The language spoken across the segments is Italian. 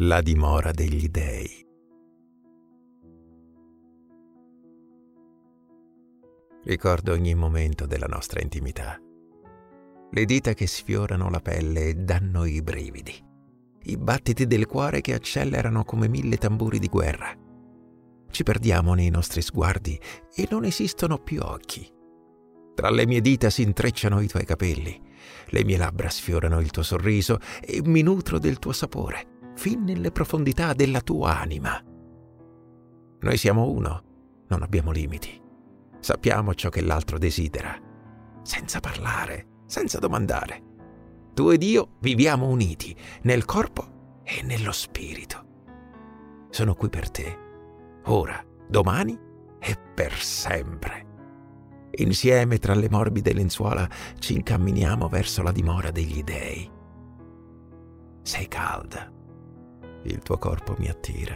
la dimora degli dei. Ricordo ogni momento della nostra intimità. Le dita che sfiorano la pelle e danno i brividi. I battiti del cuore che accelerano come 1000 tamburi di guerra. Ci perdiamo nei nostri sguardi e non esistono più occhi. Tra le mie dita si intrecciano i tuoi capelli. Le mie labbra sfiorano il tuo sorriso e mi nutro del tuo sapore, fin nelle profondità della tua anima. Noi siamo uno, non abbiamo limiti. Sappiamo ciò che l'altro desidera, senza parlare, senza domandare. Tu ed io viviamo uniti, nel corpo e nello spirito. Sono qui per te, ora, domani e per sempre. Insieme tra le morbide lenzuola ci incamminiamo verso la dimora degli dei. Sei calda, il tuo corpo mi attira.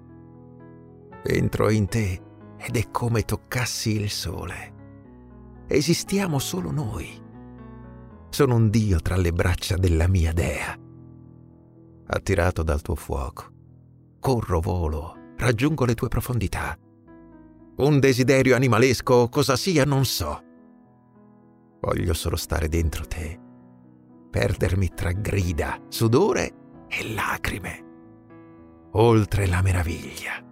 Entro in te ed è come toccassi il sole. Esistiamo solo noi. Sono un dio tra le braccia della mia dea. Attirato dal tuo fuoco, corro, volo, raggiungo le tue profondità. Un desiderio animalesco, cosa sia non so. Voglio solo stare dentro te, perdermi tra grida, sudore e lacrime, oltre la meraviglia.